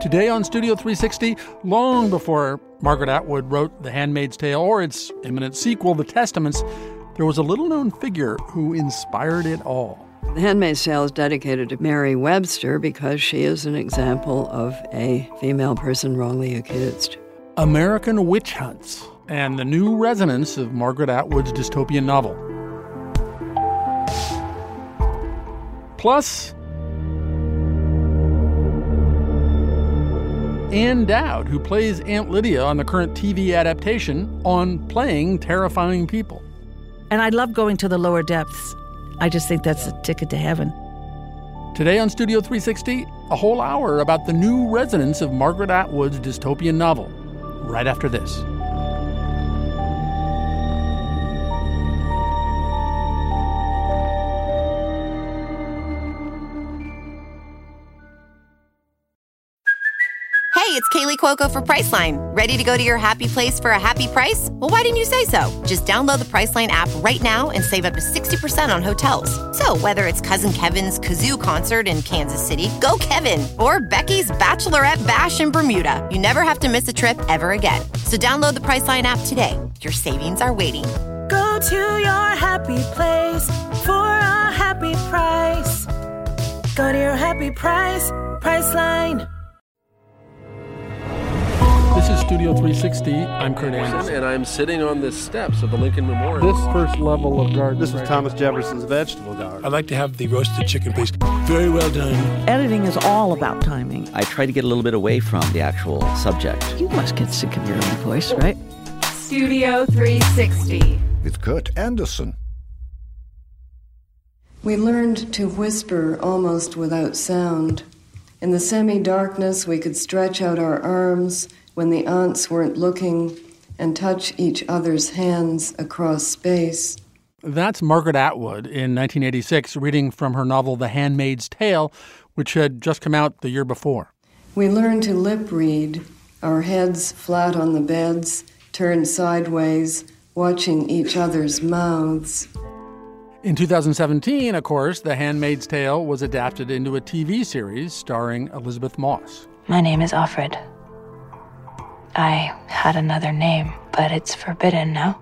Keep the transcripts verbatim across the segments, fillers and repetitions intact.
Today on Studio three sixty, long before Margaret Atwood wrote The Handmaid's Tale or its imminent sequel, The Testaments, there was a little-known figure who inspired it all. The Handmaid's Tale is dedicated to Mary Webster because she is an example of a female person wrongly accused. American Witch Hunts and the new resonance of Margaret Atwood's dystopian novel. Plus, Ann Dowd, who plays Aunt Lydia on the current T V adaptation on Playing Terrifying People. And I love going to the lower depths. I just think that's a ticket to heaven. Today on Studio three sixty, a whole hour about the new resonance of Margaret Atwood's dystopian novel. Right after this. Hey, it's Kaylee Cuoco for Priceline. Ready to go to your happy place for a happy price? Well, why didn't you say so? Just download the Priceline app right now and save up to sixty percent on hotels. So whether it's Cousin Kevin's Kazoo Concert in Kansas City, go Kevin, or Becky's Bachelorette Bash in Bermuda, you never have to miss a trip ever again. So download the Priceline app today. Your savings are waiting. Go to your happy place for a happy price. Go to your happy price, Priceline. This is Studio three sixty. I'm Kurt Anderson. And I'm sitting on the steps of the Lincoln Memorial. This first level of garden. This is right Thomas here. Jefferson's vegetable garden. I'd like to have the roasted chicken, please. Very well done. Editing is all about timing. I try to get a little bit away from the actual subject. You must get sick of your own voice, right? Studio three sixty. With Kurt Anderson. We learned to whisper almost without sound. In the semi-darkness, we could stretch out our arms when the aunts weren't looking and touch each other's hands across space. That's Margaret Atwood in nineteen eighty-six, reading from her novel The Handmaid's Tale, which had just come out the year before. We learned to lip read, our heads flat on the beds, turned sideways, watching each other's mouths. In two thousand seventeen, of course, The Handmaid's Tale was adapted into a T V series starring Elizabeth Moss. My name is Offred. I had another name, but it's forbidden now.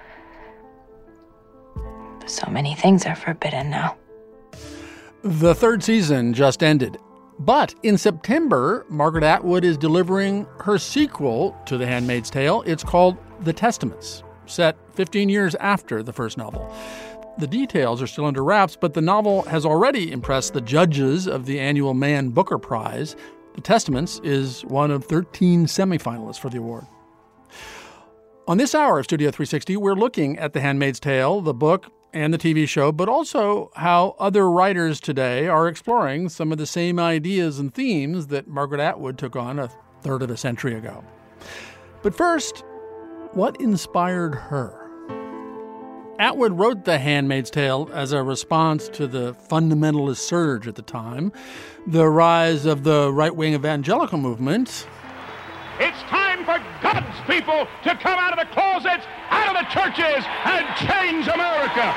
So many things are forbidden now. The third season just ended. But in September, Margaret Atwood is delivering her sequel to The Handmaid's Tale. It's called The Testaments, set fifteen years after the first novel. The details are still under wraps, but the novel has already impressed the judges of the annual Man Booker Prize. The Testaments is one of thirteen semifinalists for the award. On this hour of Studio three sixty, we're looking at The Handmaid's Tale, the book and the T V show, but also how other writers today are exploring some of the same ideas and themes that Margaret Atwood took on a third of a century ago. But first, what inspired her? Atwood wrote The Handmaid's Tale as a response to the fundamentalist surge at the time, the rise of the right-wing evangelical movement. It's time for God's people to come out of the closets, out of the churches, and change America.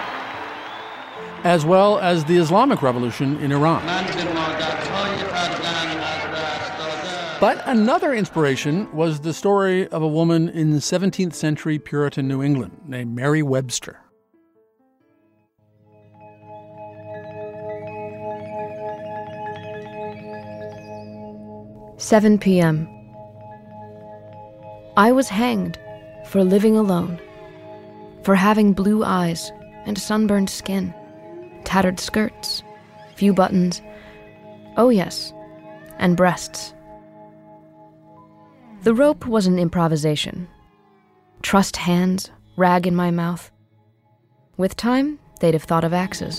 As well as the Islamic Revolution in Iran. But another inspiration was the story of a woman in seventeenth century Puritan New England named Mary Webster. seven p.m. I was hanged for living alone, for having blue eyes and sunburned skin, tattered skirts, few buttons, oh yes, and breasts. The rope was an improvisation. Trussed hands, rag in my mouth. With time, they'd have thought of axes.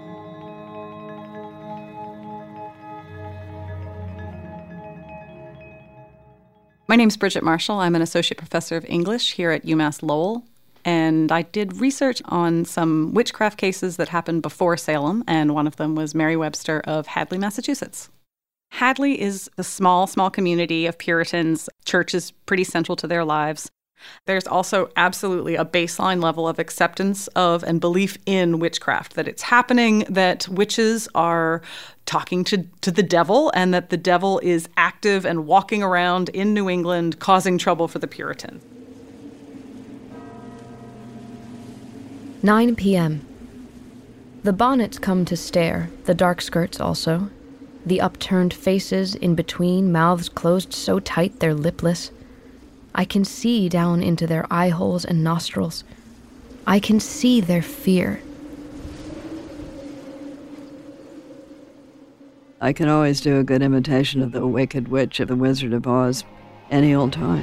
My name's Bridget Marshall. I'm an associate professor of English here at UMass Lowell, and I did research on some witchcraft cases that happened before Salem, and one of them was Mary Webster of Hadley, Massachusetts. Hadley is a small, small community of Puritans. Church is pretty central to their lives. There's also absolutely a baseline level of acceptance of and belief in witchcraft, that it's happening, that witches are talking to, to the devil, and that the devil is active and walking around in New England causing trouble for the Puritans. nine p.m. The bonnets come to stare, the dark skirts also. The upturned faces in between, mouths closed so tight they're lipless. I can see down into their eye holes and nostrils. I can see their fear. I can always do a good imitation of the Wicked Witch of the Wizard of Oz any old time.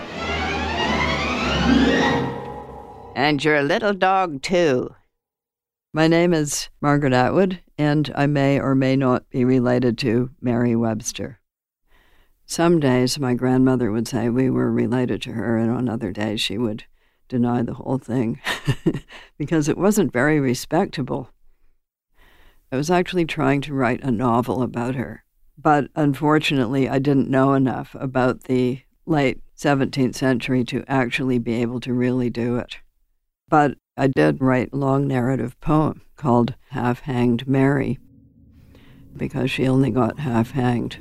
And you're a little dog, too. My name is Margaret Atwood, and I may or may not be related to Mary Webster. Some days my grandmother would say we were related to her, and on other days she would deny the whole thing because it wasn't very respectable. I was actually trying to write a novel about her, but unfortunately I didn't know enough about the late seventeenth century to actually be able to really do it. But I did write a long narrative poem called Half-Hanged Mary, because she only got half-hanged.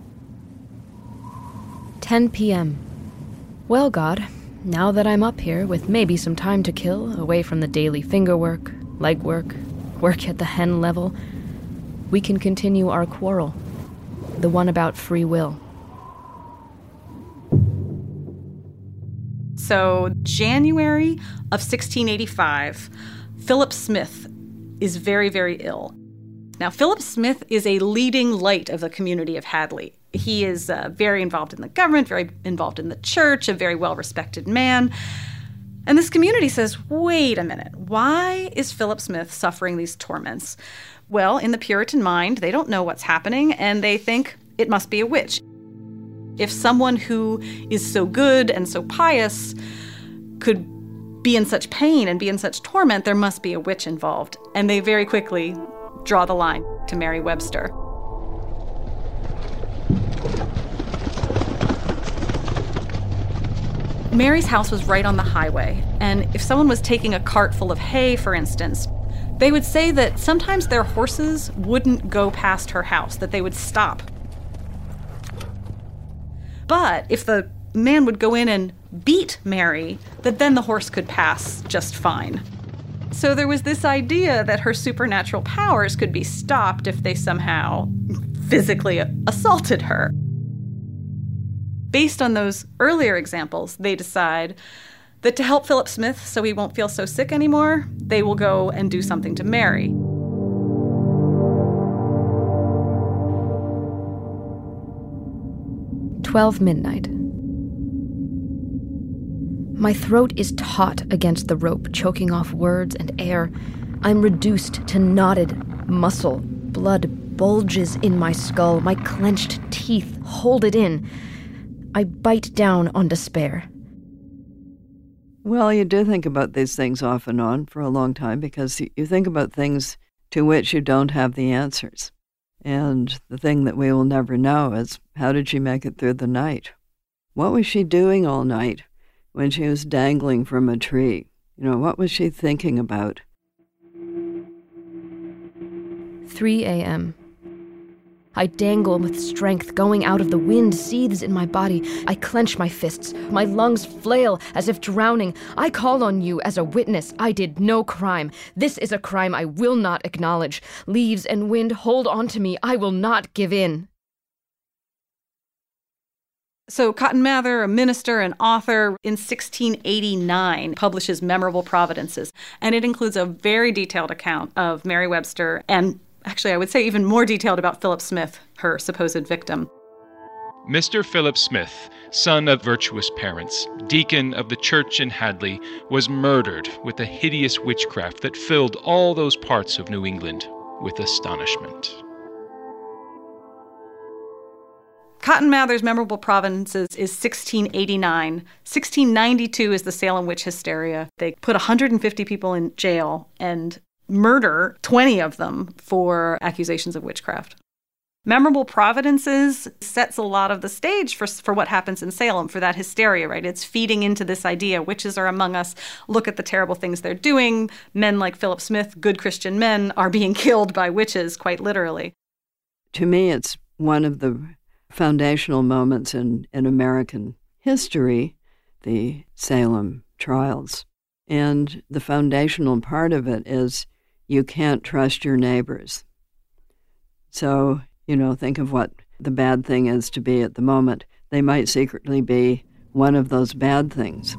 ten p.m. Well, God, now that I'm up here with maybe some time to kill, away from the daily fingerwork, legwork, work at the hen level, we can continue our quarrel, the one about free will. So, January of sixteen eighty-five, Philip Smith is very, very ill. Now, Philip Smith is a leading light of the community of Hadley. He is uh, very involved in the government, very involved in the church, a very well-respected man. And this community says, wait a minute, why is Philip Smith suffering these torments? Well, in the Puritan mind, they don't know what's happening, and they think it must be a witch. If someone who is so good and so pious could be in such pain and be in such torment, there must be a witch involved. And they very quickly draw the line to Mary Webster. Mary's house was right on the highway, and if someone was taking a cart full of hay, for instance, they would say that sometimes their horses wouldn't go past her house, that they would stop. But if the man would go in and beat Mary, that then the horse could pass just fine. So there was this idea that her supernatural powers could be stopped if they somehow physically assaulted her. Based on those earlier examples, they decide that to help Philip Smith so he won't feel so sick anymore, they will go and do something to Mary. twelve midnight. My throat is taut against the rope, choking off words and air. I'm reduced to knotted muscle. Blood bulges in my skull. My clenched teeth hold it in. I bite down on despair. Well, you do think about these things off and on for a long time because you think about things to which you don't have the answers. And the thing that we will never know is, how did she make it through the night? What was she doing all night when she was dangling from a tree? You know, what was she thinking about? three a.m. I dangle with strength going out of the wind, seethes in my body. I clench my fists. My lungs flail as if drowning. I call on you as a witness. I did no crime. This is a crime I will not acknowledge. Leaves and wind, hold on to me. I will not give in. So Cotton Mather, a minister and author, in sixteen eighty-nine publishes Memorable Providences, and it includes a very detailed account of Mary Webster, and actually I would say even more detailed about Philip Smith, her supposed victim. Mister Philip Smith, son of virtuous parents, deacon of the church in Hadley, was murdered with a hideous witchcraft that filled all those parts of New England with astonishment. Cotton Mather's Memorable Providences is sixteen eighty-nine. sixteen ninety-two is the Salem witch hysteria. They put one hundred fifty people in jail and murder twenty of them for accusations of witchcraft. Memorable Providences sets a lot of the stage for for what happens in Salem, for that hysteria, right? It's feeding into this idea, witches are among us, look at the terrible things they're doing. Men like Philip Smith, good Christian men, are being killed by witches, quite literally. To me, it's one of the foundational moments in, in American history, the Salem trials. And the foundational part of it is you can't trust your neighbors. So, you know, think of what the bad thing is to be at the moment. They might secretly be one of those bad things.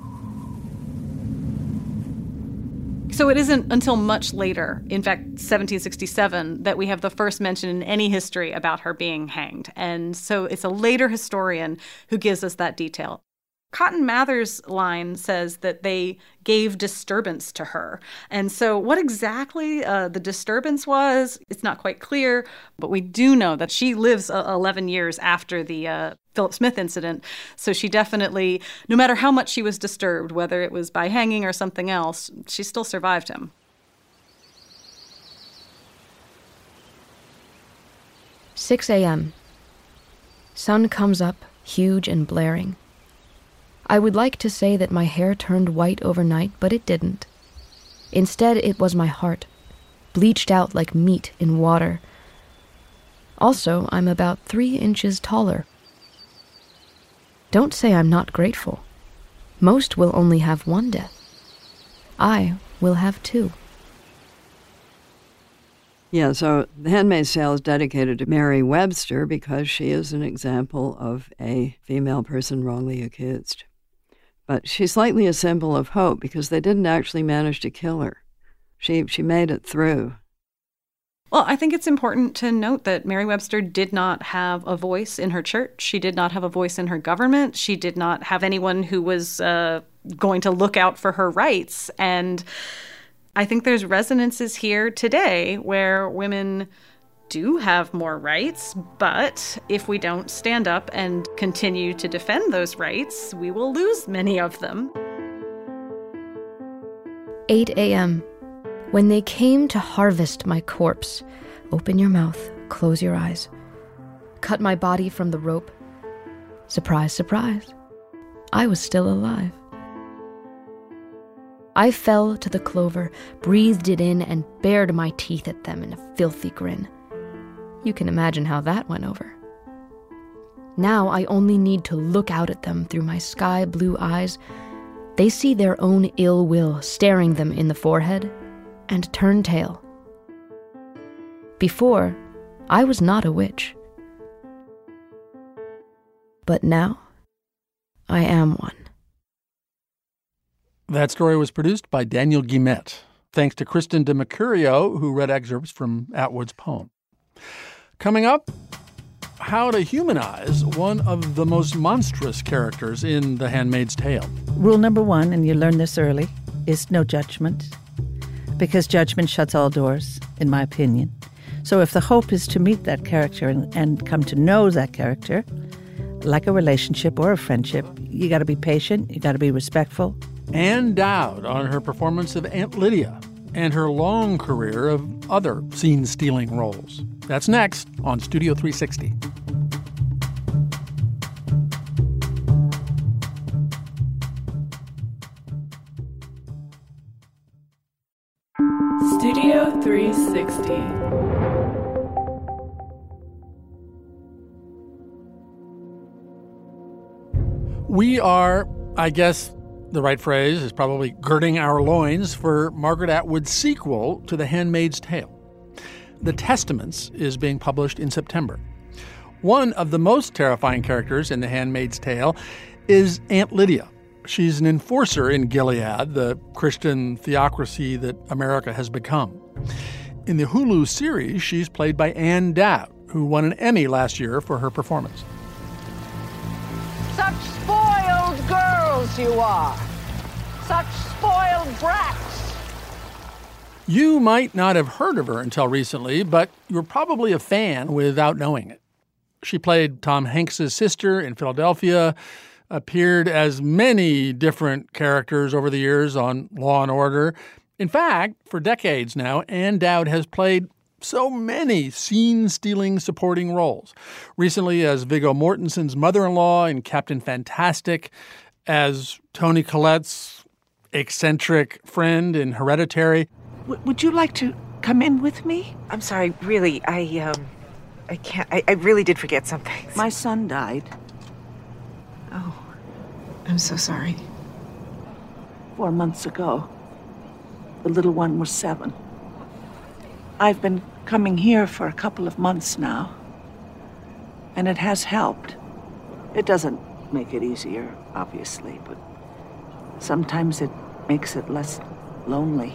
So it isn't until much later, in fact, seventeen sixty-seven, that we have the first mention in any history about her being hanged. And so it's a later historian who gives us that detail. Cotton Mather's line says that they gave disturbance to her. And so what exactly uh, the disturbance was, it's not quite clear, but we do know that she lives uh, eleven years after the uh, Philip Smith incident. So she definitely, no matter how much she was disturbed, whether it was by hanging or something else, she still survived him. six a.m. Sun comes up, huge and blaring. I would like to say that my hair turned white overnight, but it didn't. Instead, it was my heart, bleached out like meat in water. Also, I'm about three inches taller. Don't say I'm not grateful. Most will only have one death. I will have two. Yeah, so The Handmaid's Tale is dedicated to Mary Webster because she is an example of a female person wrongly accused. But she's slightly a symbol of hope because they didn't actually manage to kill her. She she made it through. Well, I think it's important to note that Mary Webster did not have a voice in her church. She did not have a voice in her government. She did not have anyone who was uh, going to look out for her rights. And I think there's resonances here today where women do have more rights, but if we don't stand up and continue to defend those rights, we will lose many of them. eight a.m. When they came to harvest my corpse, open your mouth, close your eyes, cut my body from the rope. Surprise, surprise, I was still alive. I fell to the clover, breathed it in, and bared my teeth at them in a filthy grin. You can imagine how that went over. Now I only need to look out at them through my sky blue eyes. They see their own ill will staring them in the forehead and turn tail. Before, I was not a witch. But now, I am one. That story was produced by Daniel Guillemette. Thanks to Kristen de Mercurio, who read excerpts from Atwood's poem. Coming up, how to humanize one of the most monstrous characters in The Handmaid's Tale. Rule number one, and you learn this early, is no judgment, because judgment shuts all doors, in my opinion. So if the hope is to meet that character and, and come to know that character, like a relationship or a friendship, you got to be patient, you got to be respectful. Ann Dowd on her performance of Aunt Lydia and her long career of other scene-stealing roles. That's next on Studio three sixty. Studio three sixty. We are, I guess the right phrase is probably girding our loins for Margaret Atwood's sequel to The Handmaid's Tale. The Testaments is being published in September. One of the most terrifying characters in The Handmaid's Tale is Aunt Lydia. She's an enforcer in Gilead, the Christian theocracy that America has become. In the Hulu series, she's played by Ann Dowd, who won an Emmy last year for her performance. Such spoiled girls you are. Such spoiled brats. You might not have heard of her until recently, but you're probably a fan without knowing it. She played Tom Hanks' sister in Philadelphia, appeared as many different characters over the years on Law and Order. In fact, for decades now, Ann Dowd has played so many scene-stealing supporting roles. Recently as Viggo Mortensen's mother-in-law in Captain Fantastic, as Toni Collette's eccentric friend in Hereditary. W- would you like to come in with me? I'm sorry, really, I, um, I can't, I, I really did forget something. My son died. Oh, I'm so sorry. Four months ago. The little one was seven. I've been coming here for a couple of months now, and it has helped. It doesn't make it easier, obviously, but sometimes it makes it less lonely.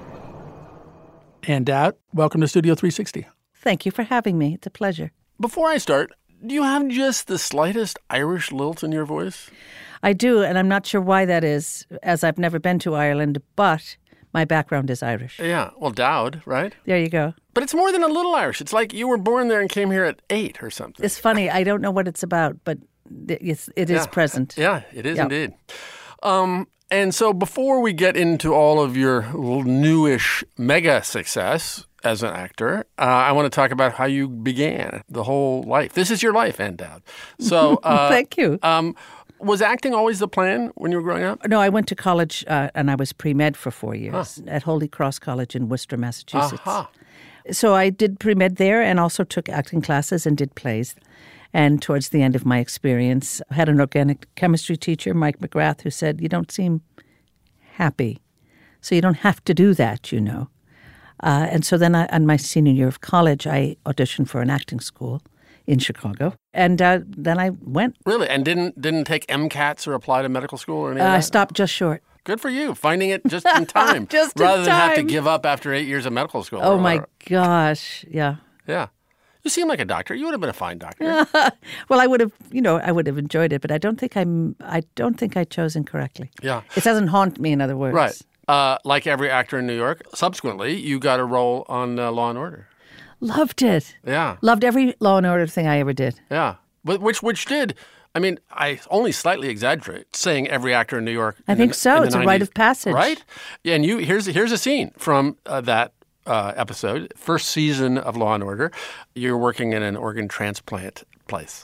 Ann Dowd, welcome to Studio three sixty. Thank you for having me. It's a pleasure. Before I start, do you have just the slightest Irish lilt in your voice? I do, and I'm not sure why that is, as I've never been to Ireland, but my background is Irish. Yeah, well, Dowd, right? There you go. But it's more than a little Irish. It's like you were born there and came here at eight or something. It's funny. I don't know what it's about, but it's, it is yeah. present. Yeah, it is yeah. indeed. Um, and so before we get into all of your newish mega success as an actor, uh, I want to talk about how you began the whole life. This is your life, Ann Dowd. So, uh, Thank you. Um, was acting always the plan when you were growing up? No, I went to college uh, and I was pre-med for four years huh. at Holy Cross College in Worcester, Massachusetts. Uh-huh. So I did pre-med there and also took acting classes and did plays. And towards the end of my experience, I had an organic chemistry teacher, Mike McGrath, who said, you don't seem happy, so you don't have to do that, you know. Uh, and so then I, on my senior year of college, I auditioned for an acting school in Chicago. And uh, then I went. Really? And didn't didn't take MCATs or apply to medical school or anything? Uh, like I stopped just short. Good for you, finding it just in time. just rather in than time. have to give up after eight years of medical school. Oh, my gosh. Yeah. Yeah. You seem like a doctor. You would have been a fine doctor. Well, I would have, you know, I would have enjoyed it, but I don't think I'm, I don't think I chose incorrectly. Yeah. It doesn't haunt me, in other words. Right. Uh, like every actor in New York, subsequently, you got a role on uh, Law and Order. Loved it. Yeah. Loved every Law and Order thing I ever did. Yeah. But which which did, I mean, I only slightly exaggerate saying every actor in New York. I think the, so. It's a rite of passage. Right? Yeah, and you here's here's a scene from uh, that uh, episode, first season of Law and Order. You're working in an organ transplant place.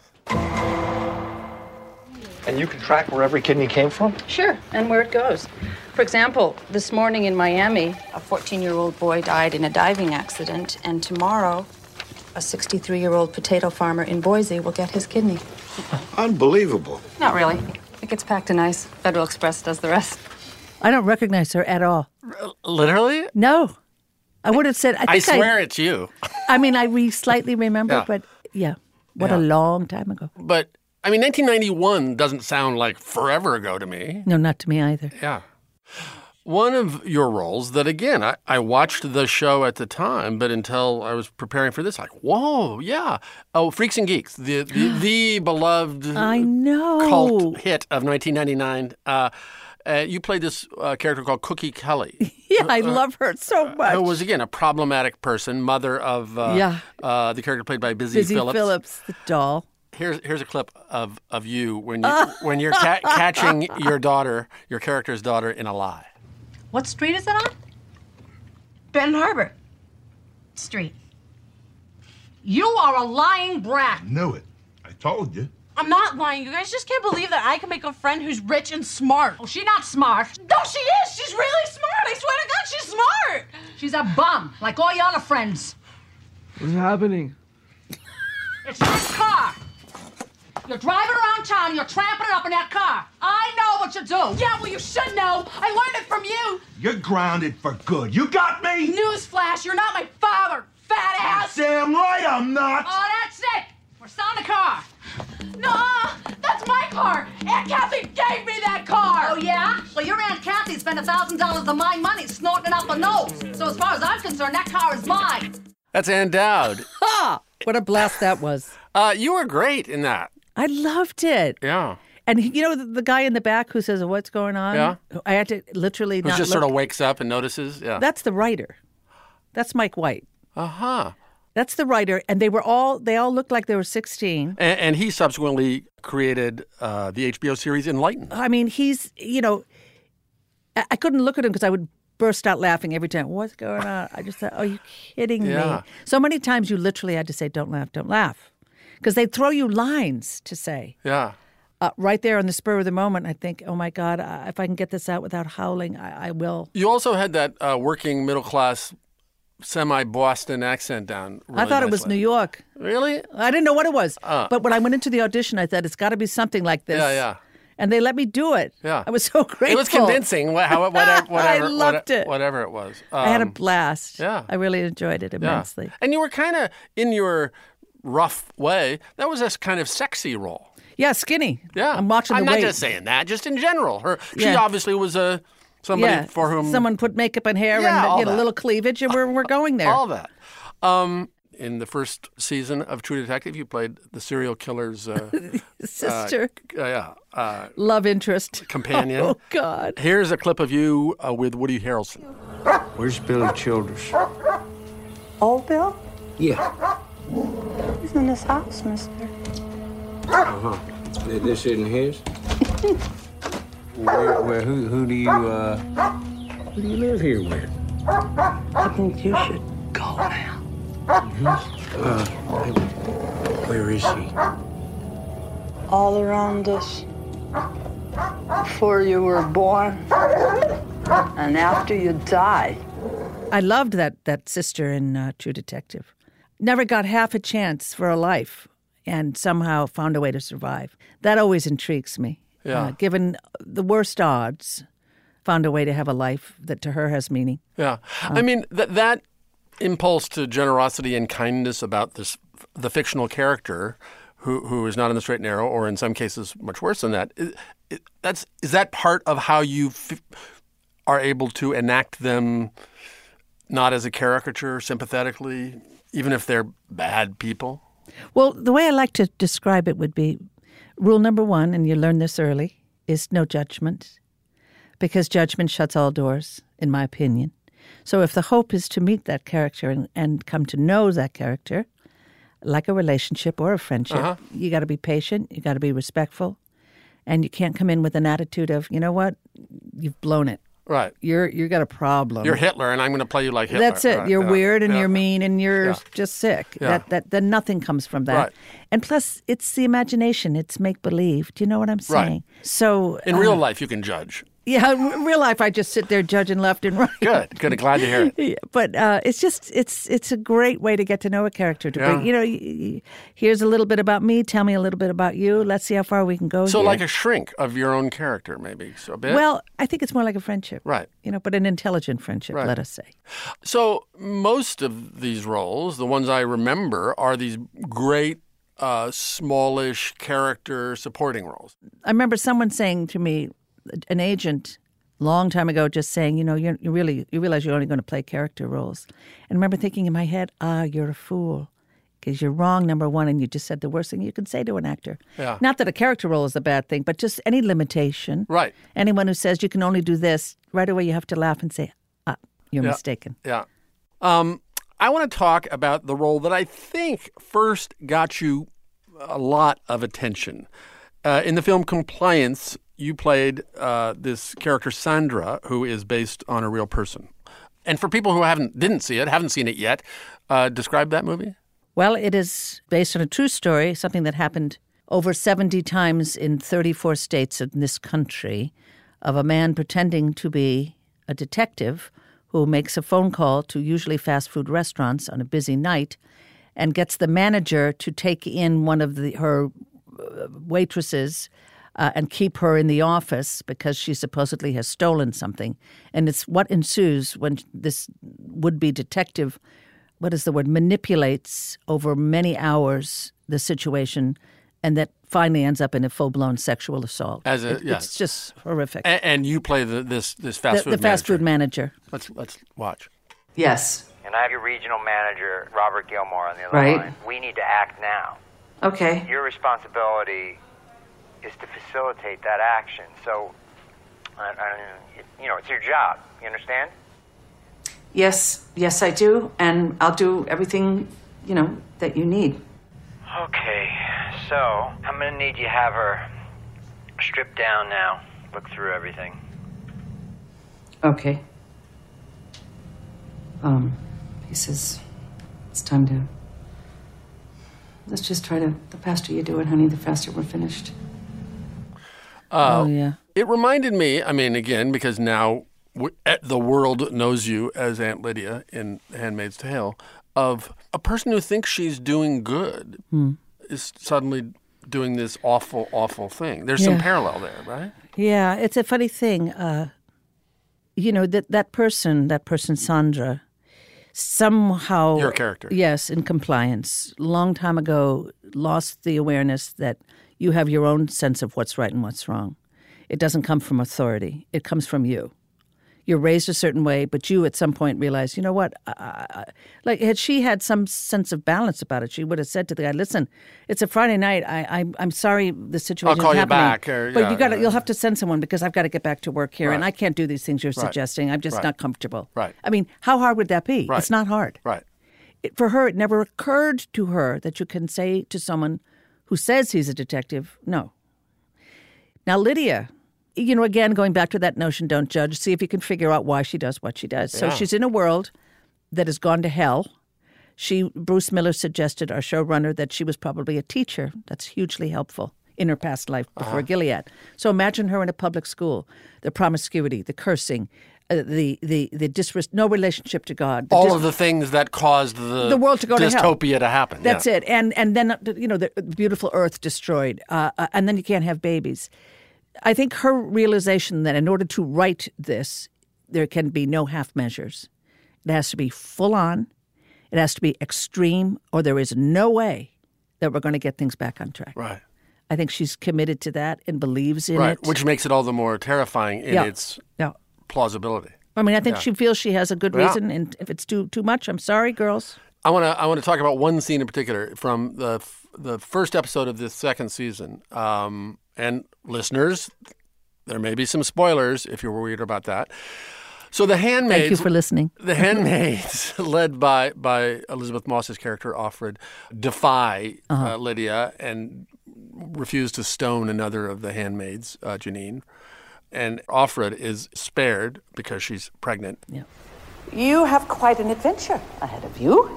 And you can track where every kidney came from? Sure, and where it goes. For example, this morning in Miami, a fourteen-year-old boy died in a diving accident, and tomorrow, a sixty-three-year-old potato farmer in Boise will get his kidney. Unbelievable. Not really. It gets packed in ice. Federal Express does the rest. I don't recognize her at all. R- literally? No. I would have said... I, think I swear I, it's you. I mean, I re- slightly remember, yeah. but yeah. What yeah. a long time ago. But, I mean, nineteen ninety-one doesn't sound like forever ago to me. No, not to me either. Yeah. One of your roles that, again, I, I watched the show at the time, but until I was preparing for this, like, whoa, yeah. Oh, Freaks and Geeks, the the, the beloved I know. cult hit of nineteen ninety-nine. Uh, uh, you played this uh, character called Cookie Kelly. Yeah, I uh, love her so much. Who was, again, a problematic person, mother of uh, yeah. uh, the character played by Busy, Busy Phillips. Phillips, the doll. Here's here's a clip of, of you when you when you're ca- catching your daughter, your character's daughter, in a lie. What street is it on? Benton Harbor Street. You are a lying brat. Knew it. I told you. I'm not lying. You guys just can't believe that I can make a friend who's rich and smart. Oh, she's not smart. No, she is. She's really smart. I swear to God, she's smart. She's a bum, like all your other friends. What's happening? It's this car. You're driving around town, you're tramping it up in that car. I know what you do. Yeah, well, you should know. I learned it from you. You're grounded for good. You got me? Newsflash, you're not my father, fat ass. Damn right I'm not. Oh, that's it. We're selling the car. No, that's my car. Aunt Kathy gave me that car. Oh, yeah? Well, your Aunt Kathy spent one thousand dollars of my money snorting up a nose. So as far as I'm concerned, that car is mine. That's Ann Dowd. Ha! What a blast that was. Uh, you were great in that. I loved it. Yeah. And you know the, the guy in the back who says, what's going on? Yeah. I had to literally Who not just look. sort of wakes up and notices? Yeah. That's the writer. That's Mike White. Uh-huh. That's the writer. And they were all, they all looked like they were sixteen. And, and he subsequently created uh, the H B O series Enlightened. I mean, he's, you know, I, I couldn't look at him because I would burst out laughing every time. What's going on? I just thought, are you kidding Yeah. me? So many times you literally had to say, don't laugh, don't laugh. Because they throw you lines to say. Yeah. Uh, right there on the spur of the moment, I think, oh my God, uh, if I can get this out without howling, I, I will. You also had that uh, working middle class, semi Boston accent down. Really I thought it was nicely. New York. Really? I didn't know what it was. Uh. But when I went into the audition, I thought it's got to be something like this. Yeah, yeah. And they let me do it. Yeah. I was so grateful. It was convincing. wha- How, whatever, whatever, I loved whatever, it. Whatever it was. I had a Um, blast. Yeah. I really enjoyed it immensely. Yeah. And you were kind of, in your rough way, that was a kind of sexy role. Yeah, skinny. Yeah. I'm watching I'm the not weight. just saying that, just in general. Her, She Yeah. obviously was a somebody yeah. for whom... Someone put makeup and hair Yeah, all and you know, that. little cleavage, and we're, we're going there. All that. Um, in the first season of True Detective, you played the serial killer's uh, Sister. Uh, yeah. Uh, Love interest. companion. Oh, God. Here's a clip of you uh, with Woody Harrelson. Where's Billy Childers? Old Bill? Yeah. He's in this house, mister. Uh-huh. Th- This isn't his? where, where, who, who do you, uh, who do you live here with? I think you should go now. Uh, where is he? All around us. Before you were born. And after you died. I loved that, that sister in uh, True Detective. Never got half a chance for a life and somehow found a way to survive. That always intrigues me. Yeah. Uh, given the worst odds, found a way to have a life that to her has meaning. Yeah. I mean, that that impulse to generosity and kindness about this the fictional character who who is not in the straight and narrow, or in some cases much worse than that, is, that's, is that part of how you f- are able to enact them not as a caricature, sympathetically, even if they're bad people? Well, the way I like to describe it would be rule number one, and you learn this early, is no judgment, because judgment shuts all doors, in my opinion. So if the hope is to meet that character and, and come to know that character, like a relationship or a friendship, Uh-huh. you got to be patient, you got to be respectful, and you can't come in with an attitude of, you know what, you've blown it. Right. You're you got a problem. You're Hitler, and I'm going to play you like Hitler. That's it. Right, You're yeah, weird and yeah. you're mean and you're Yeah. just sick. Yeah. That that then nothing comes from that. Right. And plus, it's the imagination. It's make believe. Do you know what I'm Right. saying? So In uh, real life, you can judge. yeah, in real life, I just sit there judging left and right. Good. Good. Glad to hear it. Yeah, but uh, it's just it's it's a great way to get to know a character. To Yeah. bring, you know, y- y- here's a little bit about me. Tell me a little bit about you. Let's see how far we can go. So here. like a shrink of your own character, maybe. So a bit. Well, I think it's more like a friendship, Right. You know, but an intelligent friendship. Right. Let us say. So most of these roles, the ones I remember, are these great, uh, smallish character supporting roles. I remember someone saying to me, an agent, long time ago, just saying, you know, you're, you really you realize you're only going to play character roles. And I remember thinking in my head, ah, you're a fool, because you're wrong, number one, and you just said the worst thing you can say to an actor. Yeah. Not that a character role is a bad thing, but just any limitation. Right. Anyone who says you can only do this, right away you have to laugh and say, ah, you're Yeah. mistaken. Yeah. Um, I want to talk about the role that I think first got you a lot of attention. Uh, in the film Compliance, you played uh, this character Sandra, who is based on a real person. And for people who haven't didn't see it, haven't seen it yet, uh, describe that movie. Well, it is based on a true story, something that happened over seventy times in thirty-four states in this country, of a man pretending to be a detective who makes a phone call to usually fast food restaurants on a busy night and gets the manager to take in one of the, her waitresses uh, and keep her in the office because she supposedly has stolen something. And it's what ensues when this would-be detective, what is the word, manipulates over many hours the situation, and that finally ends up in a full-blown sexual assault. As a, It- yeah. It's just horrific. And, and you play the, this this fast the, food the fast manager. food manager. Let's let's watch. Yes. And I have your regional manager, Robert Gilmore, on the other Right. line. We need to act now. Okay. Your responsibility is to facilitate that action. So, I, I, you know, it's your job. You understand? Yes, yes, I do, and I'll do everything, you know, that you need. Okay, so I'm going to need you to have her stripped down now. Look through everything. Okay. Um, he says, it's time to... Let's just try to... The faster you do it, honey, the faster we're finished. Uh, oh, yeah. It reminded me, I mean, again, because now w- the world knows you as Aunt Lydia in Handmaid's Tale, of a person who thinks she's doing good Hmm. is suddenly doing this awful, awful thing. There's Yeah. some parallel there, right? Yeah, it's a funny thing. Uh, you know, that, that person, that person, Sandra, somehow... Your character. Yes, in compliance, long time ago, lost the awareness that you have your own sense of what's right and what's wrong. It doesn't come from authority. It comes from you. You're raised a certain way, but you at some point realize, you know what? I, I, like, had she had some sense of balance about it, she would have said to the guy, listen, it's a Friday night. I, I, I'm sorry the situation I'll call is you happening. back, or- but yeah, you got yeah. you'll have to send someone because I've got to get back to work here, Right. and I can't do these things you're Right. suggesting. I'm just Right. not comfortable. Right. I mean, how hard would that be? Right. It's not hard. Right. It, for her, it never occurred to her that you can say to someone who says he's a detective, no. Now, Lydia, you know, again, going back to that notion, don't judge, see if you can figure out why she does what she does. So Yeah. she's in a world that has gone to hell. She, Bruce Miller suggested, our showrunner, that she was probably a teacher. That's hugely helpful in her past life before Uh-huh. Gilead. So imagine her in a public school, the promiscuity, the cursing, uh, the the the disres- no relationship to God. The All dis- of the things that caused the, the world to go to hell. dystopia to happen. That's yeah. it. And and then, uh, you know, the beautiful earth destroyed. Uh, uh, and then you can't have babies. I think her realization that in order to write this, there can be no half measures. It has to be full on. It has to be extreme, or there is no way that we're going to get things back on track. Right. I think she's committed to that and believes in Right, it. which makes it all the more terrifying in Yeah. its Yeah. plausibility. I mean, I think Yeah. she feels she has a good Yeah. reason, and if it's too too much, I'm sorry, girls. I want to I want to talk about one scene in particular from the f- the first episode of this second season. Um, and listeners, there may be some spoilers if you're worried about that. So the handmaids. Thank you for listening. The handmaids, led by by Elizabeth Moss's character Offred, defy Uh-huh. uh, Lydia and refuse to stone another of the handmaids, uh, Janine. And Offred is spared because she's pregnant. Yeah. You have quite an adventure ahead of you.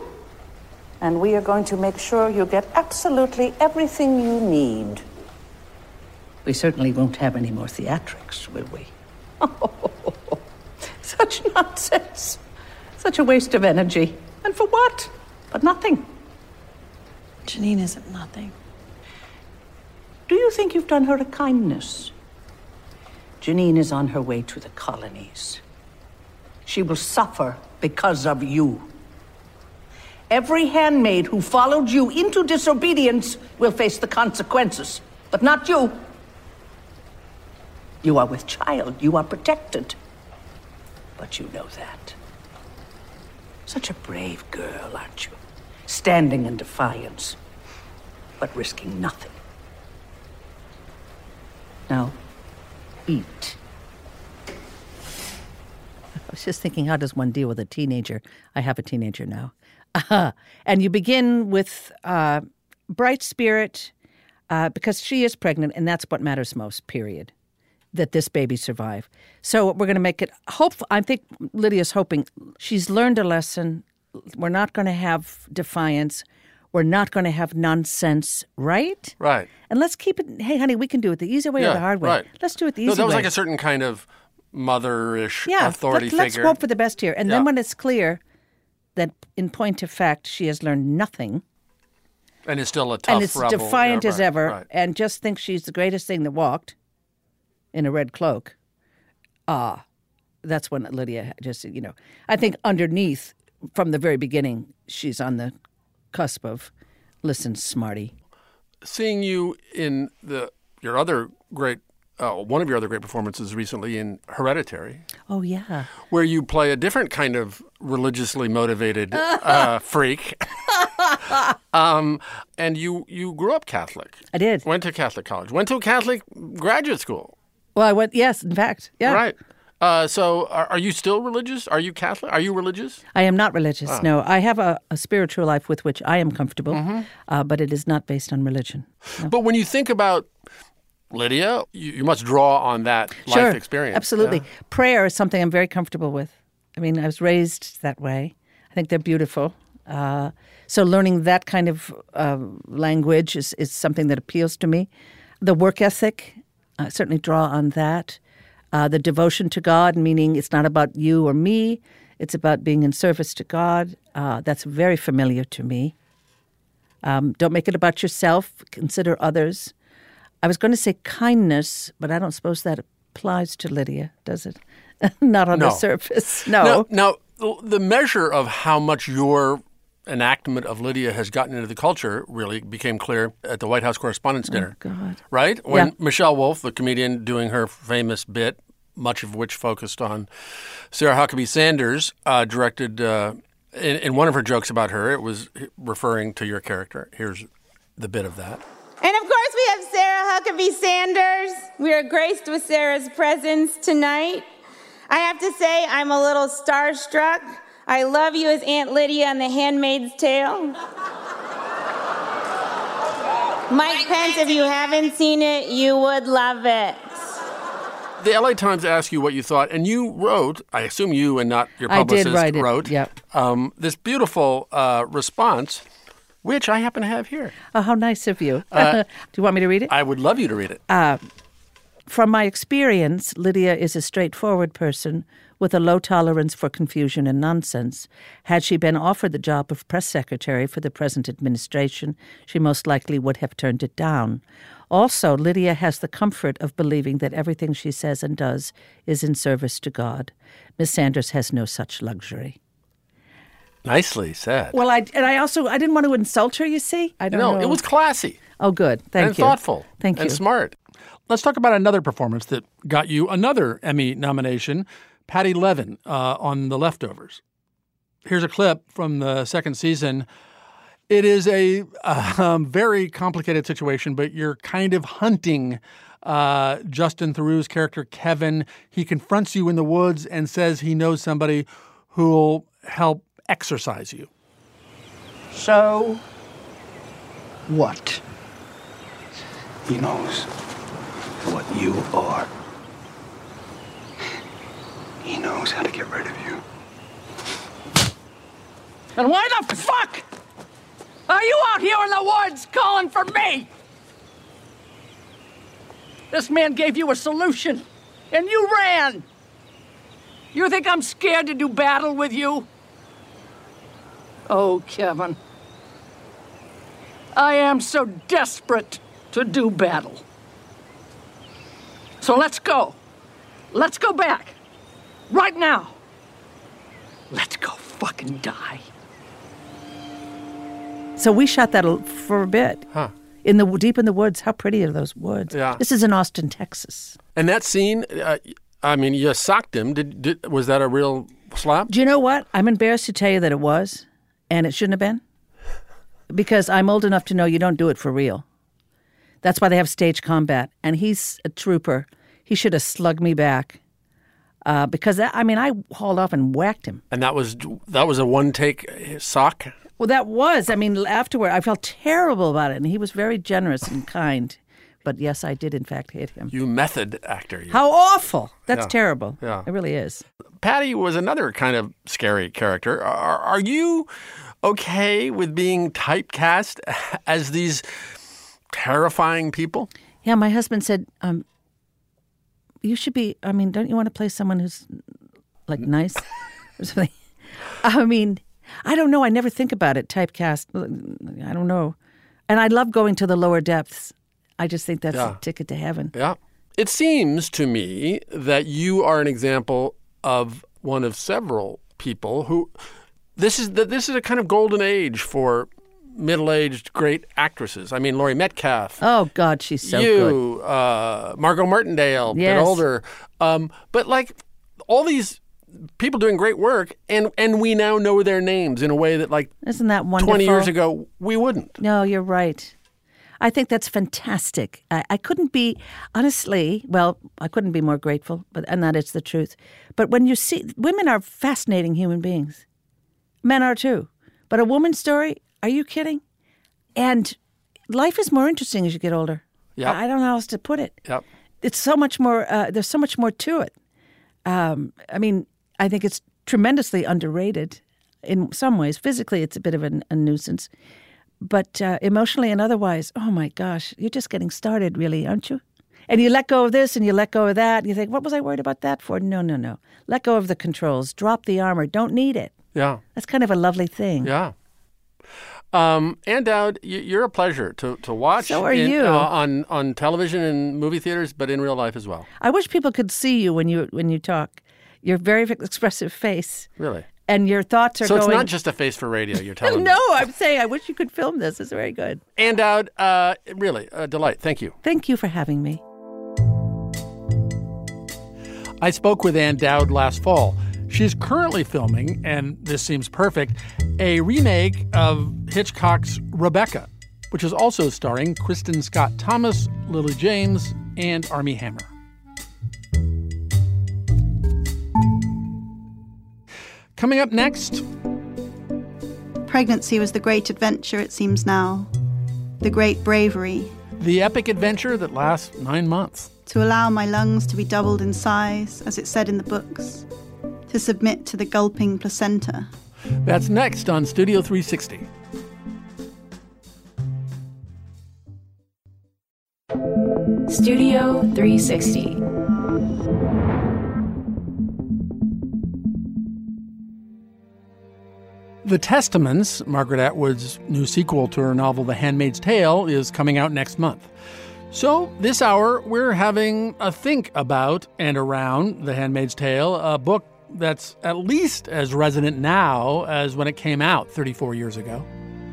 And we are going to make sure you get absolutely everything you need. We certainly won't have any more theatrics, will we? Such nonsense. Such a waste of energy. And for what? But nothing. Janine isn't nothing. Do you think you've done her a kindness? Janine is on her way to the colonies. She will suffer because of you. Every handmaid who followed you into disobedience will face the consequences, but not you. You are with child. You are protected. But you know that. Such a brave girl, aren't you? Standing in defiance, but risking nothing. Now, eat. I was just thinking, how does one deal with a teenager? I have a teenager now. Uh, and you begin with uh, bright spirit uh, because she is pregnant, and that's what matters most, period, that this baby survive. So we're going to make it hopeful. I think Lydia's hoping she's learned a lesson. We're not going to have defiance. We're not going to have nonsense, right? Right. And let's keep it, hey, honey, we can do it the easy way yeah, or the hard way. Right. Let's do it the easy no, way. that was like a certain kind of mother-ish yeah, authority let, let's figure. hope for the best here. And Yeah. then when it's clear that in point of fact she has learned nothing And is still a tough and it's rebel. defiant Yeah, as right, ever right. and just thinks she's the greatest thing that walked in a red cloak, ah, that's when Lydia just, you know, I think underneath from the very beginning she's on the cusp of, listen, smarty. Seeing you in the your other great, uh, one of your other great performances recently in Hereditary, Oh, yeah. where you play a different kind of religiously motivated uh, freak. um, and you, you grew up Catholic. I did. Went to Catholic college. Went to a Catholic graduate school. Well, I went, yes, in fact, yeah. Right. Uh, so are, are you still religious? Are you Catholic? Are you religious? I am not religious, Ah. no. I have a, a spiritual life with which I am comfortable, Mhm. uh, but it is not based on religion. No. But when you think about Lydia, you, you must draw on that Sure, life experience. absolutely. Yeah. Prayer is something I'm very comfortable with. I mean, I was raised that way. I think they're beautiful. Uh, so learning that kind of uh, language is, is something that appeals to me. The work ethic, I certainly draw on that. Uh, the devotion to God, meaning it's not about you or me. It's about being in service to God. Uh, that's very familiar to me. Um, don't make it about yourself. Consider others. I was going to say kindness, but I don't suppose that applies to Lydia, does it? Not on No. the surface. No. Now, now, the measure of how much your enactment of Lydia has gotten into the culture really became clear at the White House Correspondents' Dinner. Oh, God. Right? When Yeah. Michelle Wolf, the comedian, doing her famous bit, much of which focused on Sarah Huckabee Sanders, uh, directed uh, in, in one of her jokes about her, it was referring to your character. Here's the bit of that. And of course, we have Sarah Huckabee Sanders. We are graced with Sarah's presence tonight. I have to say, I'm a little starstruck. I love you as Aunt Lydia on The Handmaid's Tale. Mike Pence, if you haven't seen it, you would love it. The L A Times asked you what you thought, and you wrote, I assume you and not your I did publicist write it, wrote, yep. um, this beautiful uh, response, which I happen to have here. Oh, how nice of you. Uh, Do you want me to read it? I would love you to read it. Uh, from my experience, Lydia is a straightforward person with a low tolerance for confusion and nonsense. Had she been offered the job of press secretary for the present administration, she most likely would have turned it down. Also, Lydia has the comfort of believing that everything she says and does is in service to God. Miss Sanders has no such luxury. Nicely said. Well, I and I also I didn't want to insult her. You see, I don't no, know. it was classy. Oh, good. Thank and you. thoughtful. Thank you. And smart. Let's talk about another performance that got you another Emmy nomination, Patty Levin uh, on The Leftovers. Here's a clip from the second season. It is a um, very complicated situation, but you're kind of hunting uh, Justin Theroux's character, Kevin. He confronts you in the woods and says he knows somebody who'll help exorcise you. So, what? He knows what you are. He knows how to get rid of you. And why the fuck are you out here in the woods calling for me? This man gave you a solution, and you ran. You think I'm scared to do battle with you? Oh, Kevin. I am so desperate to do battle. So let's go. Let's go back. Right now. Let's go fucking die. So we shot that a- for a bit. Huh. In the deep in the woods. How pretty are those woods? Yeah. This is in Austin, Texas. And that scene, uh, I mean, you socked him. Did, did was that a real slap? Do you know what? I'm embarrassed to tell you that it was, and it shouldn't have been. Because I'm old enough to know you don't do it for real. That's why they have stage combat. And he's a trooper. He should have slugged me back. Uh, because, that, I mean, I hauled off and whacked him. And that was that was a one-take sock? Well, that was. I mean, afterward, I felt terrible about it. And he was very generous and kind. But yes, I did, in fact, hit him. You method actor. You. How awful. That's Yeah. terrible. Yeah. It really is. Patty was another kind of scary character. Are, are you okay with being typecast as these terrifying people? Yeah, my husband said, um, you should be, I mean, don't you want to play someone who's, like, nice or something? I mean, I don't know. I never think about it, typecast. I don't know. And I love going to the lower depths. I just think that's Yeah. a ticket to heaven. Yeah. It seems to me that you are an example of one of several people who this is the, this is a kind of golden age for middle-aged great actresses. I mean, Laurie Metcalf. Oh, God, she's so you, good. You, uh, Margot Martindale, a Yes. bit older. Um, but like all these people doing great work, and, and we now know their names in a way that like Isn't that wonderful? twenty years ago we wouldn't. No, you're right. I think that's fantastic. I, I couldn't be, honestly, well, I couldn't be more grateful, but and that is the truth. But when you see, women are fascinating human beings. Men are too. But a woman's story, are you kidding? And life is more interesting as you get older. Yep. I don't know how else to put it. Yep. It's so much more, uh, there's so much more to it. Um, I mean, I think it's tremendously underrated in some ways. Physically, it's a bit of a, a nuisance. But uh, emotionally and otherwise, oh my gosh, you're just getting started, really, aren't you? And you let go of this and you let go of that. And you think, what was I worried about that for? No, no, no. Let go of the controls. Drop the armor. Don't need it. Yeah. That's kind of a lovely thing. Yeah. Um, Ann Dowd, you're a pleasure to, to watch. So are in, you. Uh, on, on television and movie theaters, but in real life as well. I wish people could see you when you when you talk. Your very expressive face. Really? And your thoughts are so going... So it's not just a face for radio, you're telling me. No, I'm saying I wish you could film this. It's very good. Ann Dowd, uh, really, a delight. Thank you. Thank you for having me. I spoke with Ann Dowd last fall. She's currently filming, and this seems perfect, a remake of Hitchcock's Rebecca, which is also starring Kristen Scott Thomas, Lily James, and Armie Hammer. Coming up next... Pregnancy was the great adventure, it seems now. The great bravery. The epic adventure that lasts nine months. To allow my lungs to be doubled in size, as it said in the books. To submit to the gulping placenta. That's next on Studio three sixty. Studio three sixty. The Testaments, Margaret Atwood's new sequel to her novel The Handmaid's Tale, is coming out next month. So this hour, we're having a think about and around The Handmaid's Tale, a book that's at least as resonant now as when it came out thirty-four years ago.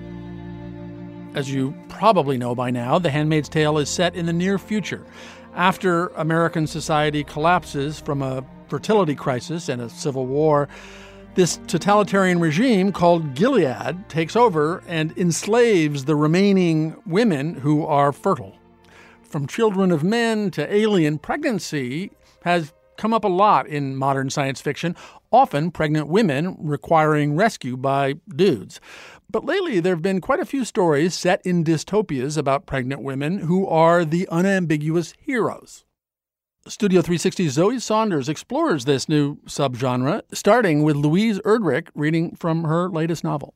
As you probably know by now, The Handmaid's Tale is set in the near future, after American society collapses from a fertility crisis and a civil war. This totalitarian regime called Gilead takes over and enslaves the remaining women who are fertile. From children of men to alien pregnancy has come up a lot in modern science fiction, often pregnant women requiring rescue by dudes. But lately, there have been quite a few stories set in dystopias about pregnant women who are the unambiguous heroes. Studio three sixty's Zoe Saunders explores this new subgenre, starting with Louise Erdrich reading from her latest novel.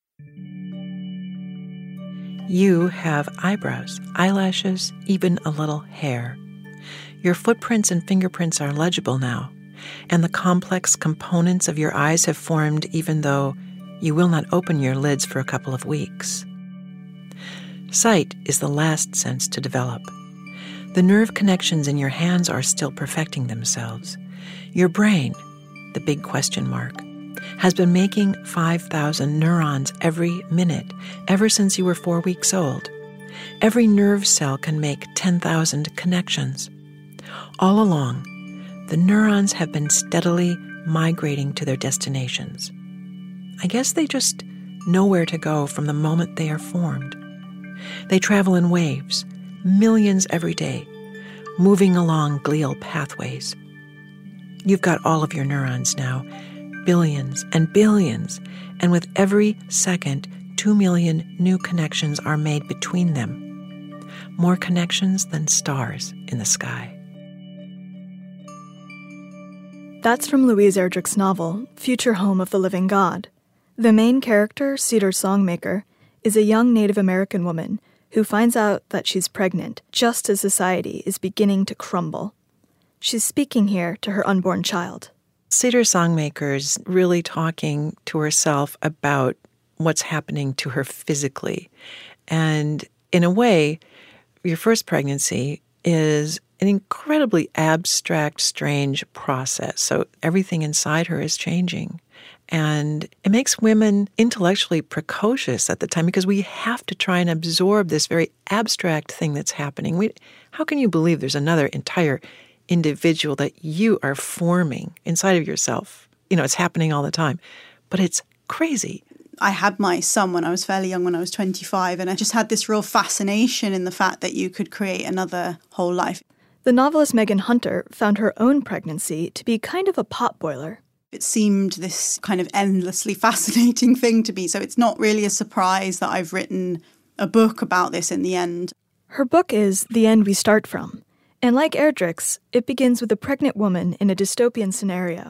You have eyebrows, eyelashes, even a little hair. Your footprints and fingerprints are legible now, and the complex components of your eyes have formed even though you will not open your lids for a couple of weeks. Sight is the last sense to develop. The nerve connections in your hands are still perfecting themselves. Your brain, the big question mark, has been making five thousand neurons every minute ever since you were four weeks old. Every nerve cell can make ten thousand connections. All along, the neurons have been steadily migrating to their destinations. I guess they just know where to go from the moment they are formed. They travel in waves, millions every day, moving along glial pathways. You've got all of your neurons now, billions and billions, and with every second, two million new connections are made between them. More connections than stars in the sky. That's from Louise Erdrich's novel, Future Home of the Living God. The main character, Cedar Songmaker, is a young Native American woman who finds out that she's pregnant just as society is beginning to crumble. She's speaking here to her unborn child. Cedar Songmaker's really talking to herself about what's happening to her physically. And in a way, your first pregnancy is an incredibly abstract, strange process. So everything inside her is changing. And it makes women intellectually precocious at the time because we have to try and absorb this very abstract thing that's happening. We, how can you believe there's another entire individual that you are forming inside of yourself? You know, it's happening all the time, but it's crazy. I had my son when I was fairly young, when I was twenty-five, and I just had this real fascination in the fact that you could create another whole life. The novelist Megan Hunter found her own pregnancy to be kind of a potboiler. It seemed this kind of endlessly fascinating thing to me, so it's not really a surprise that I've written a book about this in the end. Her book is The End We Start From, and like Erdrich's, it begins with a pregnant woman in a dystopian scenario,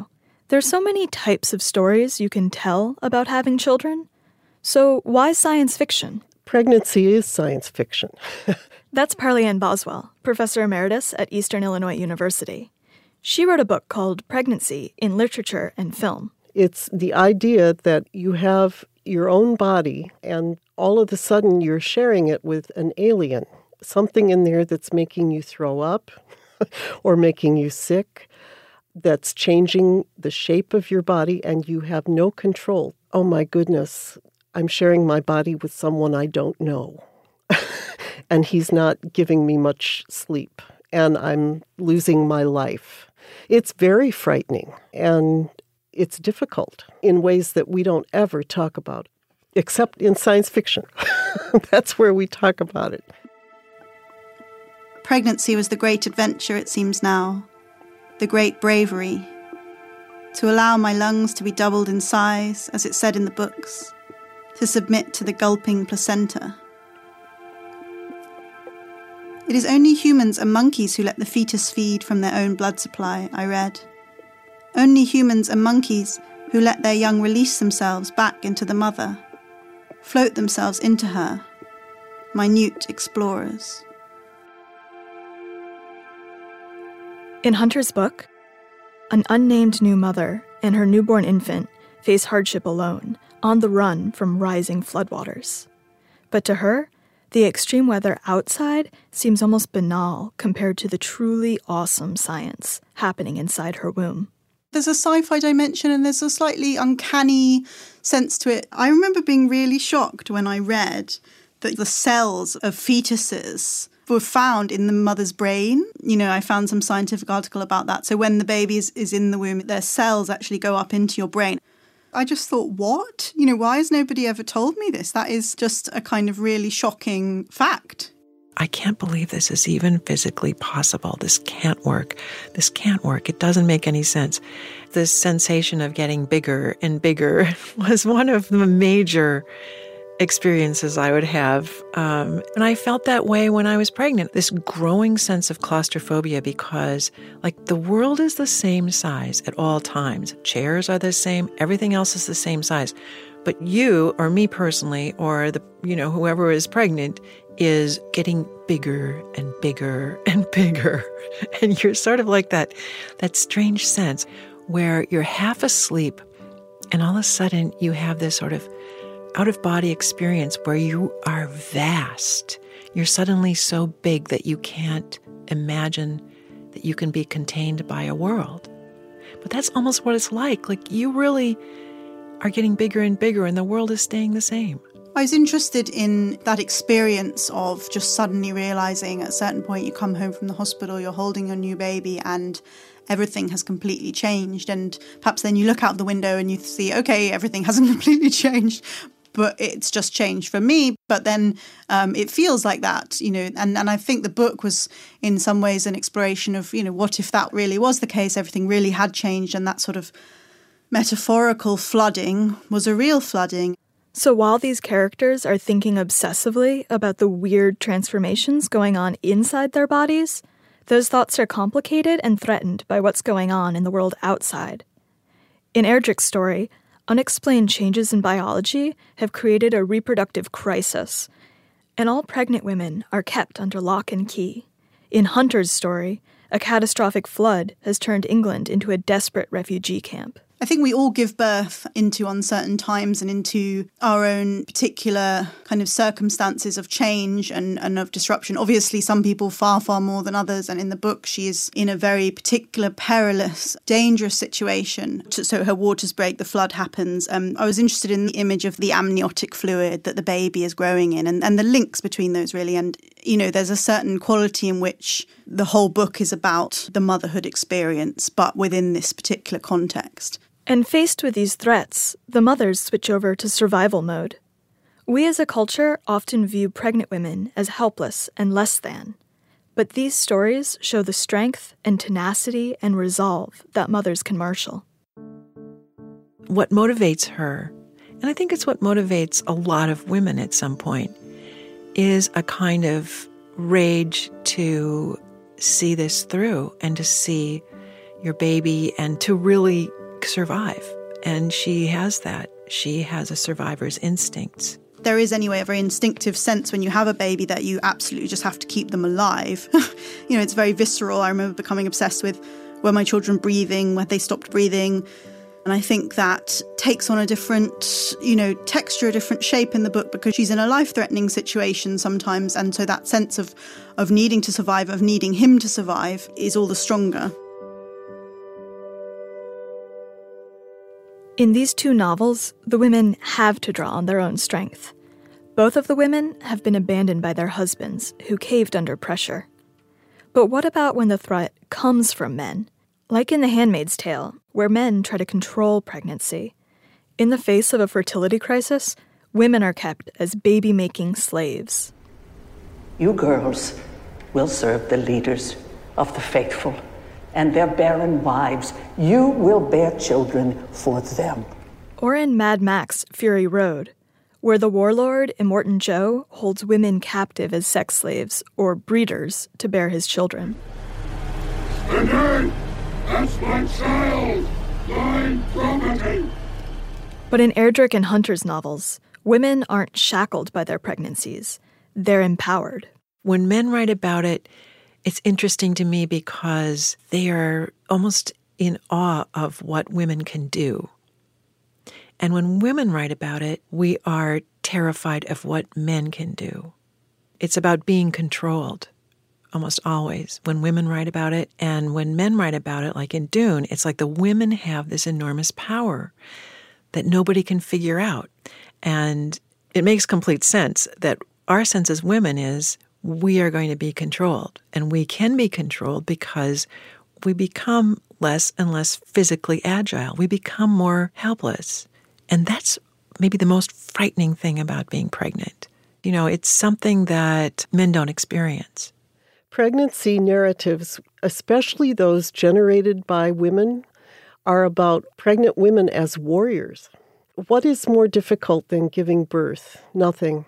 There's so many types of stories you can tell about having children. So why science fiction? Pregnancy is science fiction. That's Parley-Ann Boswell, professor emeritus at Eastern Illinois University. She wrote a book called Pregnancy in Literature and Film. It's the idea that you have your own body and all of a sudden you're sharing it with an alien. Something in there that's making you throw up or making you sick, that's changing the shape of your body and you have no control. Oh my goodness, I'm sharing my body with someone I don't know. And he's not giving me much sleep, and I'm losing my life. It's very frightening, and it's difficult in ways that we don't ever talk about, except in science fiction. That's where we talk about it. Pregnancy was the great adventure, it seems now, the great bravery, to allow my lungs to be doubled in size, as it said in the books, to submit to the gulping placenta. It is only humans and monkeys who let the fetus feed from their own blood supply, I read. Only humans and monkeys who let their young release themselves back into the mother, float themselves into her, minute explorers. In Hunter's book, an unnamed new mother and her newborn infant face hardship alone, on the run from rising floodwaters. But to her, the extreme weather outside seems almost banal compared to the truly awesome science happening inside her womb. There's a sci-fi dimension and there's a slightly uncanny sense to it. I remember being really shocked when I read that the cells of fetuses were found in the mother's brain. You know, I found some scientific article about that. So when the baby is, is in the womb, their cells actually go up into your brain. I just thought, what? You know, why has nobody ever told me this? That is just a kind of really shocking fact. I can't believe this is even physically possible. This can't work. This can't work. It doesn't make any sense. This sensation of getting bigger and bigger was one of the major experiences I would have. Um, and I felt that way when I was pregnant, this growing sense of claustrophobia because, like, the world is the same size at all times. Chairs are the same. Everything else is the same size. But you, or me personally, or the, you know, whoever is pregnant is getting bigger and bigger and bigger. And you're sort of like that, that strange sense where you're half asleep and all of a sudden you have this sort of out-of-body experience where you are vast. You're suddenly so big that you can't imagine that you can be contained by a world. But that's almost what it's like. Like, you really are getting bigger and bigger and the world is staying the same. I was interested in that experience of just suddenly realizing at a certain point you come home from the hospital, you're holding your new baby and everything has completely changed. And perhaps then you look out the window and you see, okay, everything hasn't completely changed, but it's just changed for me. But then um, it feels like that, you know, and, and I think the book was in some ways an exploration of, you know, what if that really was the case, everything really had changed and that sort of metaphorical flooding was a real flooding. So while these characters are thinking obsessively about the weird transformations going on inside their bodies, those thoughts are complicated and threatened by what's going on in the world outside. In Erdrick's story, unexplained changes in biology have created a reproductive crisis, and all pregnant women are kept under lock and key. In Hunter's story, a catastrophic flood has turned England into a desperate refugee camp. I think we all give birth into uncertain times and into our own particular kind of circumstances of change and, and of disruption. Obviously, some people far, far more than others. And in the book, she is in a very particular, perilous, dangerous situation. So her waters break, the flood happens. Um, I was interested in the image of the amniotic fluid that the baby is growing in and, and the links between those, really. And, you know, there's a certain quality in which the whole book is about the motherhood experience, but within this particular context. And faced with these threats, the mothers switch over to survival mode. We as a culture often view pregnant women as helpless and less than. But these stories show the strength and tenacity and resolve that mothers can marshal. What motivates her, and I think it's what motivates a lot of women at some point, is a kind of rage to see this through and to see your baby and to really survive. And she has that. She has a survivor's instincts. There is anyway a very instinctive sense when you have a baby that you absolutely just have to keep them alive. You know, it's very visceral. I remember becoming obsessed with, were my children breathing, when they stopped breathing. And I think that takes on a different, you know, texture, a different shape in the book because she's in a life-threatening situation sometimes. And so that sense of, of needing to survive, of needing him to survive is all the stronger. In these two novels, the women have to draw on their own strength. Both of the women have been abandoned by their husbands, who caved under pressure. But what about when the threat comes from men? Like in The Handmaid's Tale, where men try to control pregnancy. In the face of a fertility crisis, women are kept as baby-making slaves. You girls will serve the leaders of the faithful and their barren wives. You will bear children for them. Or in Mad Max, Fury Road, where the warlord, Immortan Joe, holds women captive as sex slaves, or breeders, to bear his children. Spinner! That's my child! My property! But in Erdrich and Hunter's novels, women aren't shackled by their pregnancies. They're empowered. When men write about it, it's interesting to me because they are almost in awe of what women can do. And when women write about it, we are terrified of what men can do. It's about being controlled, almost always, when women write about it. And when men write about it, like in Dune, it's like the women have this enormous power that nobody can figure out. And it makes complete sense that our sense as women is we are going to be controlled. And we can be controlled because we become less and less physically agile. We become more helpless. And that's maybe the most frightening thing about being pregnant. You know, it's something that men don't experience. Pregnancy narratives, especially those generated by women, are about pregnant women as warriors. What is more difficult than giving birth? Nothing.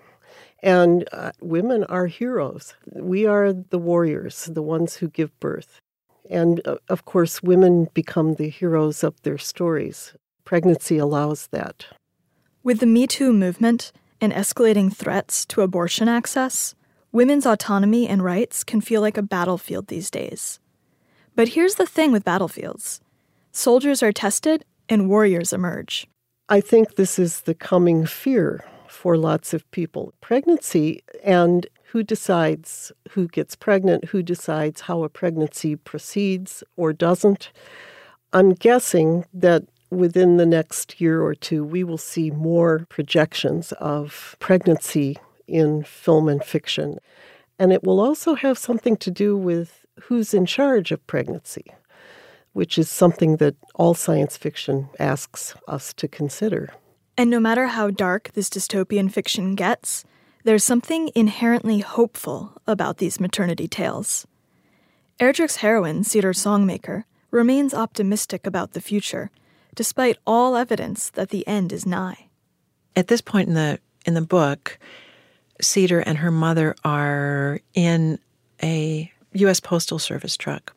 And uh, women are heroes. We are the warriors, the ones who give birth. And, uh, of course, women become the heroes of their stories. Pregnancy allows that. With the Me Too movement and escalating threats to abortion access, women's autonomy and rights can feel like a battlefield these days. But here's the thing with battlefields. Soldiers are tested and warriors emerge. I think this is the coming fear for lots of people. Pregnancy and who decides who gets pregnant, who decides how a pregnancy proceeds or doesn't. I'm guessing that within the next year or two, we will see more projections of pregnancy in film and fiction. And it will also have something to do with who's in charge of pregnancy, which is something that all science fiction asks us to consider. And no matter how dark this dystopian fiction gets, there's something inherently hopeful about these maternity tales. Erdrich's heroine, Cedar Songmaker, remains optimistic about the future, despite all evidence that the end is nigh. At this point in the in the book, Cedar and her mother are in a U S Postal Service truck.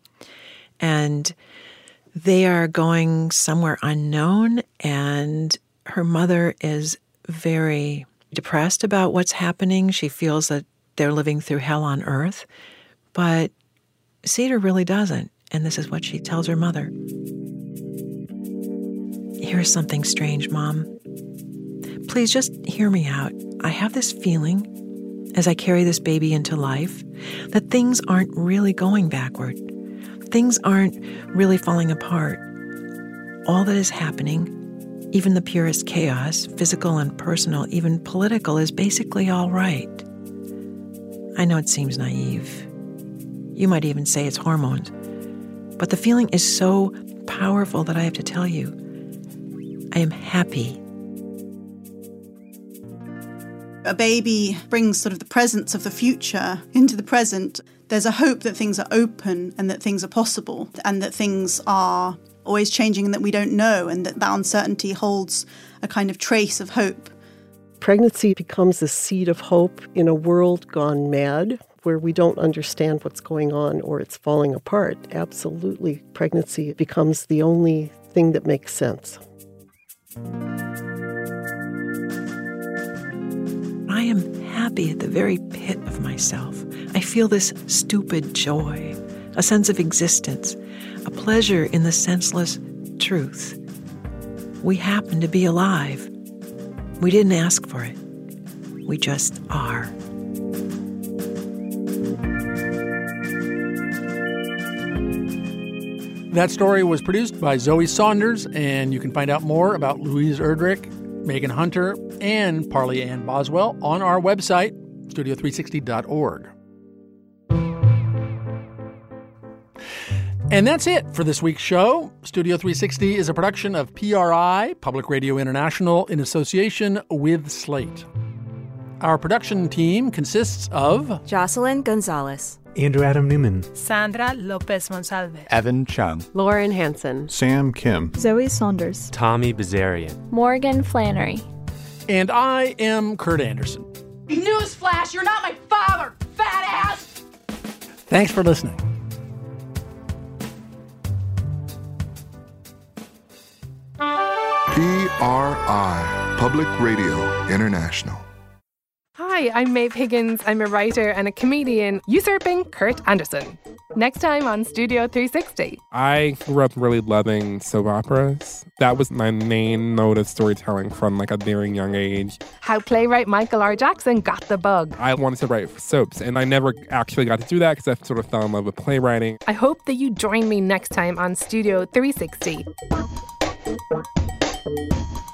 And they are going somewhere unknown, and her mother is very depressed about what's happening. She feels that they're living through hell on earth. But Cedar really doesn't, and this is what she tells her mother. Here's something strange, Mom. Please just hear me out. I have this feeling, as I carry this baby into life, that things aren't really going backward. Things aren't really falling apart. All that is happening, even the purest chaos, physical and personal, even political, is basically all right. I know it seems naive. You might even say it's hormones. But the feeling is so powerful that I have to tell you, I am happy. A baby brings sort of the presence of the future into the present. There's a hope that things are open and that things are possible and that things are always changing and that we don't know, and that that uncertainty holds a kind of trace of hope. Pregnancy becomes a seed of hope in a world gone mad, where we don't understand what's going on or it's falling apart. Absolutely, pregnancy becomes the only anything that makes sense. I am happy at the very pit of myself. I feel this stupid joy, a sense of existence, a pleasure in the senseless truth. We happen to be alive. We didn't ask for it. We just are. That story was produced by Zoe Saunders, and you can find out more about Louise Erdrich, Megan Hunter, and Parley Ann Boswell on our website, studio three sixty dot org. And that's it for this week's show. Studio three sixty is a production of P R I, Public Radio International, in association with Slate. Our production team consists of Jocelyn Gonzalez, Andrew Adam Newman, Sandra Lopez Monsalve, Evan Chung, Lauren Hansen, Sam Kim, Zoe Saunders, Tommy Bazarian, Morgan Flannery. And I am Kurt Anderson. Newsflash, you're not my father, fat ass! Thanks for listening. P R I, Public Radio International. Hi, I'm Maeve Higgins. I'm a writer and a comedian usurping Kurt Anderson. Next time on Studio three sixty. I grew up really loving soap operas. That was my main mode of storytelling from like a very young age. How playwright Michael R. Jackson got the bug. I wanted to write for soaps, and I never actually got to do that because I sort of fell in love with playwriting. I hope that you join me next time on Studio three sixty.